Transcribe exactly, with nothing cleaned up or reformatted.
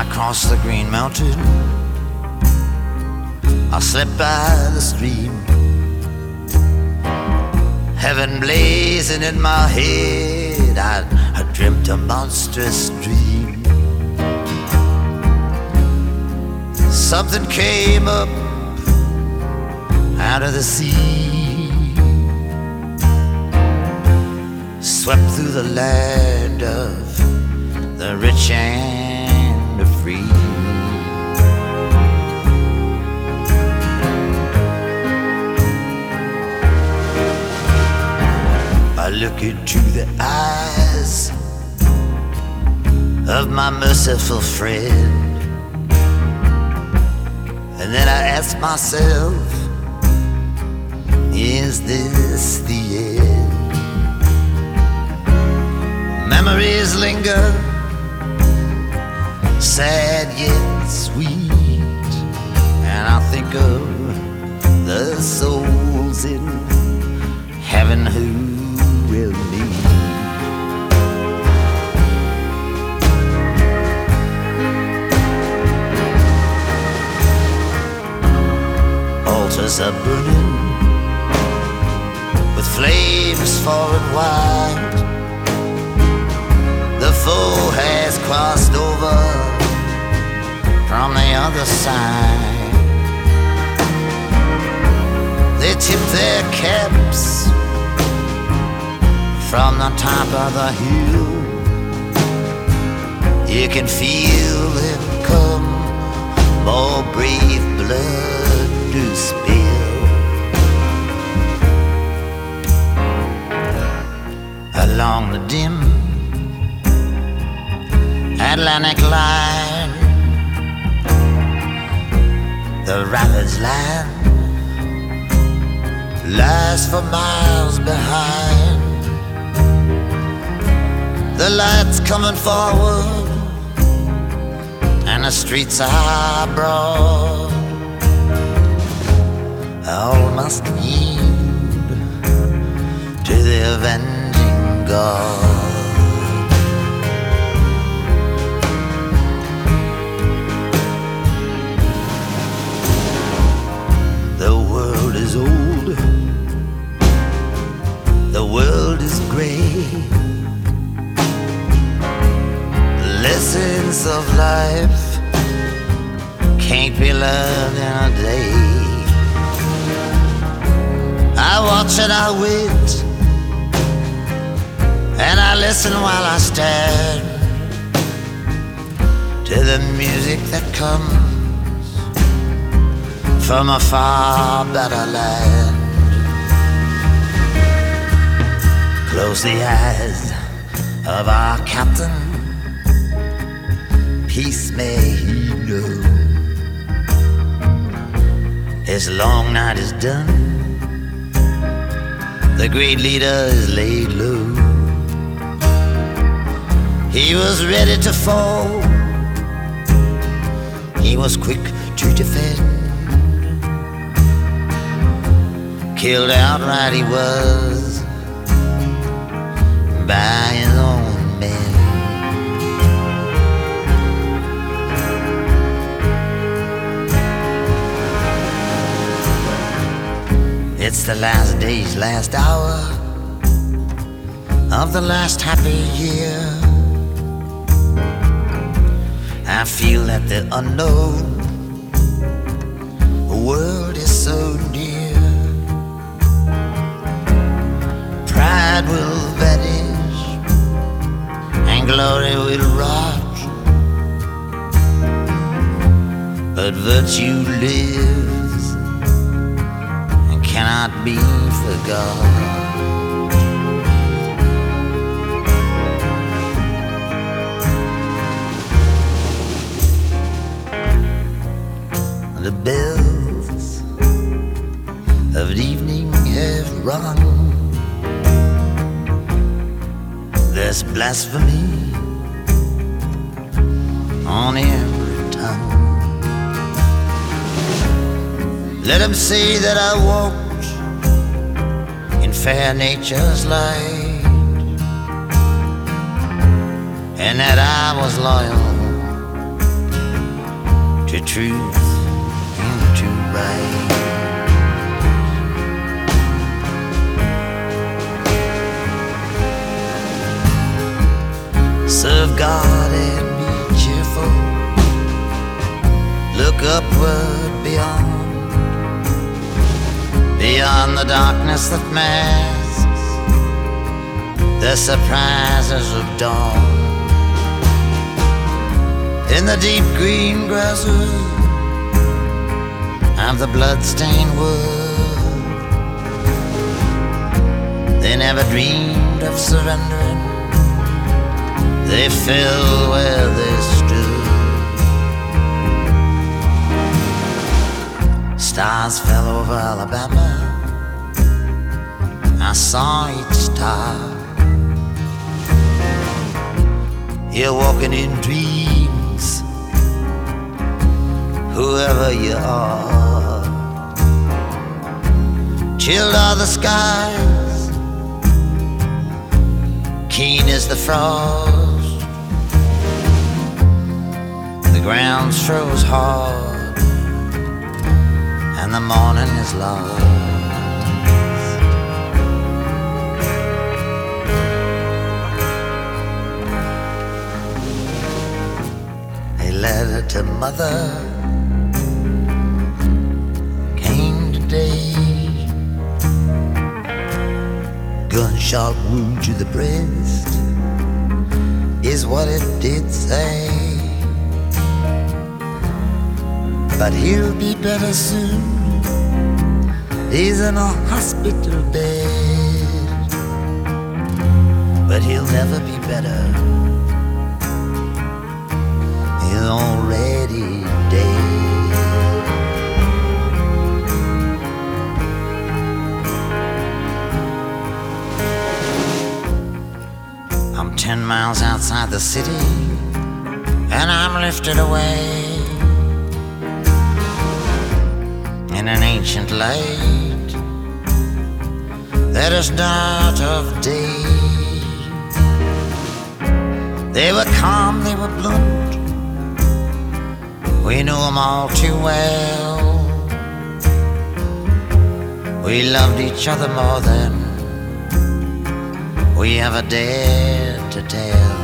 I crossed the Green Mountain, I slept by the stream, heaven blazing in my head. I, I dreamt a monstrous dream. Something came up out of the sea, swept through the land of the rich and the free. I look into the eyes of my merciful friend, and then I ask myself, is this the end? Memories linger, sad yet sweet, and I think of the souls in heaven who will meet. Altars are burning with flames far and wide. The foe has crossed over from the other side. They tip their caps from the top of the hill. You can feel them come, more brave blood to spill. Along the dim Atlantic line, the ravaged land lies for miles behind. The light's coming forward and the streets are broad. All must yield to the avenging God. The world is old, the world is gray. Lessons of life can't be learned in a day. I watch and I wait, and I listen while I stand to the music that comes from a far better land. Close the eyes of our captain, peace may he know. His long night is done, the great leader is laid low. He was ready to fall, he was quick to defend. Killed outright he was by his own men. It's the last day's last hour of the last happy year. I feel that the unknown world is so near. Pride will vanish and glory will rot, but virtue lives and cannot be forgot. The bells of evening have rung. There's blasphemy on every tongue. Let them say that I walked in fair nature's light, and that I was loyal to truth and to right. Serve God and be cheerful. Look upward beyond, beyond the darkness that masks the surprises of dawn. In the deep green grasses of the blood-stained wood, they never dreamed of surrendering. They fell where they stood. Stars fell over Alabama. I saw each star. You're walking in dreams, whoever you are. Chilled are the skies, keen as the frost. The ground's froze hard, and the morning is lost. A letter to mother came today. Gunshot wound to the breast is what it did say. But he'll be better soon. He's in a hospital bed, but he'll never be better. He's already dead. I'm ten miles outside the city, and I'm lifted away in an ancient light that is not of day. They were calm, they were blunt, we knew them all too well. We loved each other more than we ever dared to tell.